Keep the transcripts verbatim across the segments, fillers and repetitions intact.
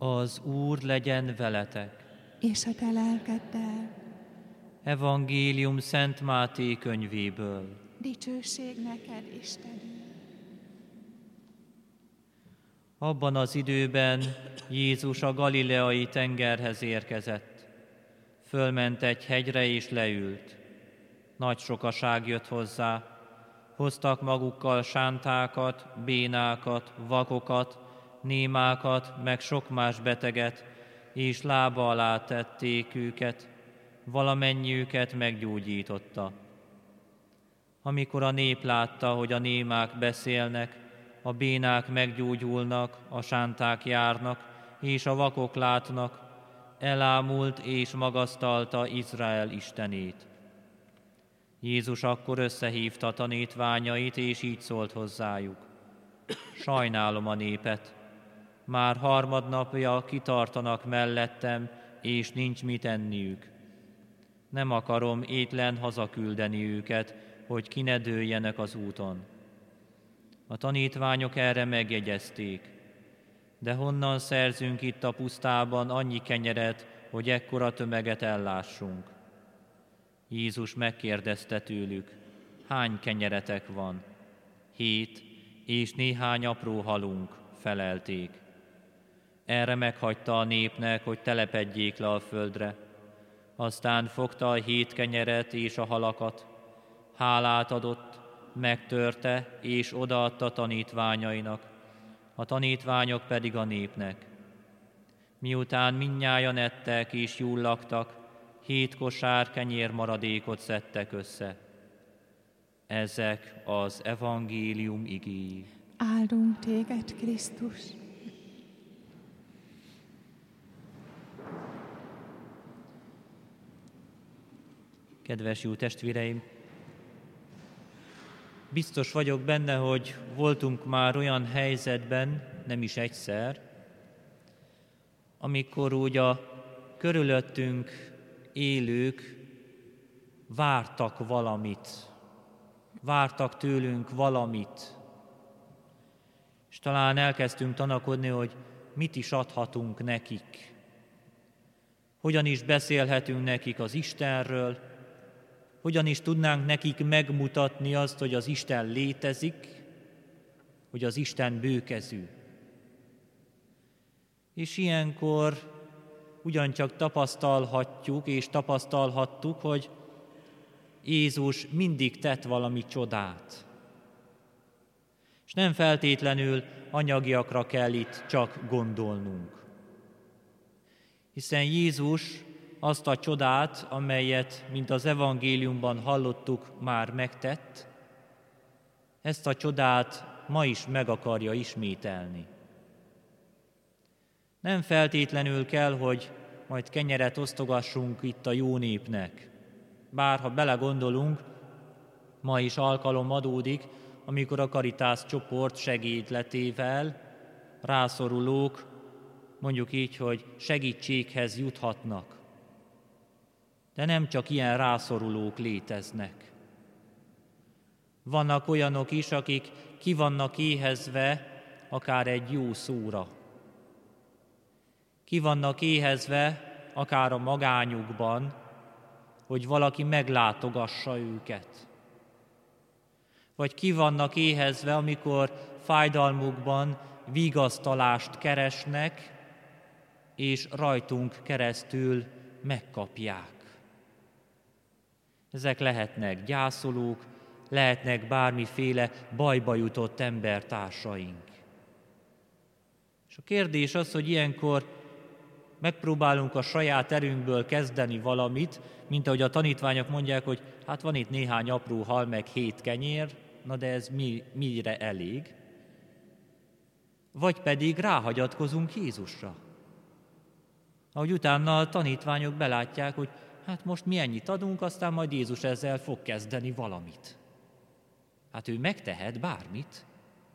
Az Úr legyen veletek. És a te lelkeddel. Evangélium Szent Máté könyvéből. Dicsőség neked, Istenünk. Abban az időben Jézus a galileai tengerhez érkezett. Fölment egy hegyre és leült. Nagy sokaság jött hozzá. Hoztak magukkal sántákat, bénákat, vakokat, némákat, meg sok más beteget, és lába alá tették őket, valamennyiüket meggyógyította. Amikor a nép látta, hogy a némák beszélnek, a bénák meggyógyulnak, a sánták járnak, és a vakok látnak, elámult és magasztalta Izrael Istenét. Jézus akkor összehívta tanítványait, és így szólt hozzájuk. Sajnálom a népet, már harmadnapja kitartanak mellettem, és nincs mit enniük. Nem akarom étlen hazaküldeni őket, hogy ki ne dőljenek az úton. A tanítványok erre megjegyezték. De honnan szerzünk itt a pusztában annyi kenyeret, hogy ekkora tömeget ellássunk? Jézus megkérdezte tőlük, hány kenyeretek van? Hét, és néhány apró halunk, felelték. Erre meghagyta a népnek, hogy telepedjék le a földre. Aztán fogta a hét kenyeret és a halakat, hálát adott, megtörte és odaadta tanítványainak, a tanítványok pedig a népnek. Miután mindnyájan ettek és jól laktak, hét kosár kenyér maradékot szedtek össze. Ezek az evangélium igéi. Áldunk téged, Krisztus! Kedves jó testvéreim! Biztos vagyok benne, hogy voltunk már olyan helyzetben, nem is egyszer, amikor úgy a körülöttünk élők vártak valamit, vártak tőlünk valamit, és talán elkezdtünk tanakodni, hogy mit is adhatunk nekik, hogyan is beszélhetünk nekik az Istenről, hogyan is tudnánk nekik megmutatni azt, hogy az Isten létezik, hogy az Isten bőkezű. És ilyenkor ugyancsak tapasztalhatjuk és tapasztalhattuk, hogy Jézus mindig tett valami csodát. És nem feltétlenül anyagiakra kell itt csak gondolnunk. Hiszen Jézus azt a csodát, amelyet, mint az evangéliumban hallottuk, már megtett, ezt a csodát ma is meg akarja ismételni. Nem feltétlenül kell, hogy majd kenyeret osztogassunk itt a jó népnek. Bár ha belegondolunk, ma is alkalom adódik, amikor a Caritas csoport segédletével rászorulók, mondjuk így, hogy segítséghez juthatnak. De nem csak ilyen rászorulók léteznek. Vannak olyanok is, akik ki vannak éhezve akár egy jó szóra. Ki vannak éhezve akár a magányukban, hogy valaki meglátogassa őket. Vagy ki vannak éhezve, amikor fájdalmukban vigasztalást keresnek, és rajtunk keresztül megkapják. Ezek lehetnek gyászolók, lehetnek bármiféle bajba jutott embertársaink. És a kérdés az, hogy ilyenkor megpróbálunk a saját erőnkből kezdeni valamit, mint ahogy a tanítványok mondják, hogy hát van itt néhány apró hal, meg hét kenyér, na de ez mi, mire elég? Vagy pedig ráhagyatkozunk Jézusra. Ahogy utána a tanítványok belátják, hogy hát most mi ennyit adunk, aztán majd Jézus ezzel fog kezdeni valamit. Hát ő megtehet bármit.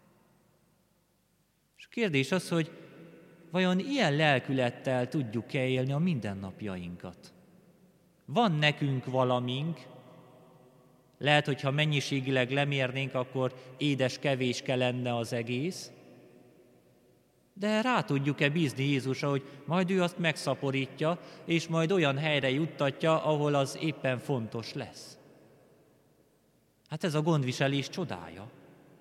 És a kérdés az, hogy vajon ilyen lelkülettel tudjuk-e élni a mindennapjainkat? Van nekünk valamink, lehet, hogyha mennyiségileg lemérnénk, akkor édes kevéske lenne az egész, De rá tudjuk-e bízni Jézusra, hogy majd ő azt megszaporítja, és majd olyan helyre juttatja, ahol az éppen fontos lesz? Hát ez a gondviselés csodája.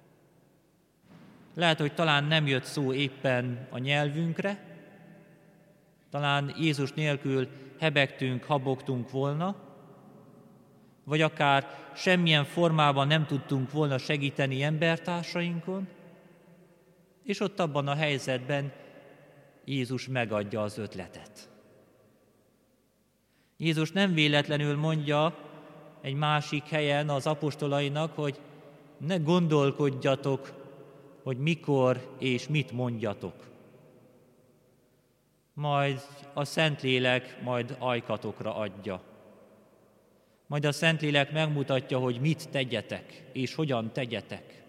Lehet, hogy talán nem jött szó éppen a nyelvünkre, talán Jézus nélkül hebegtünk, habogtunk volna, vagy akár semmilyen formában nem tudtunk volna segíteni embertársainkon, és ott abban a helyzetben Jézus megadja az ötletet. Jézus nem véletlenül mondja egy másik helyen az apostolainak, hogy ne gondolkodjatok, hogy mikor és mit mondjatok. Majd a Szentlélek majd ajkatokra adja. Majd a Szentlélek megmutatja, hogy mit tegyetek, és hogyan tegyetek.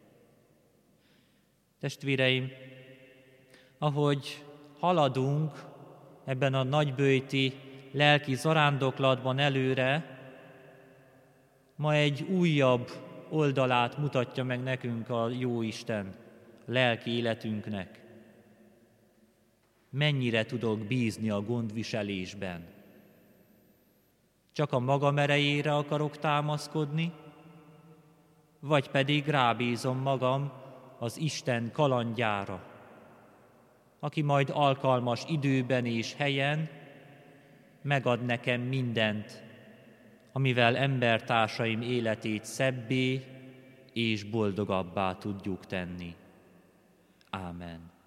Testvéreim, ahogy haladunk ebben a nagyböjti lelki zarándoklatban előre, ma egy újabb oldalát mutatja meg nekünk a Jóisten lelki életünknek. Mennyire tudok bízni a gondviselésben? Csak a magam erejére akarok támaszkodni, vagy pedig rábízom magam az Isten kalandjára, aki majd alkalmas időben és helyen megad nekem mindent, amivel embertársaim életét szebbé és boldogabbá tudjuk tenni. Ámen.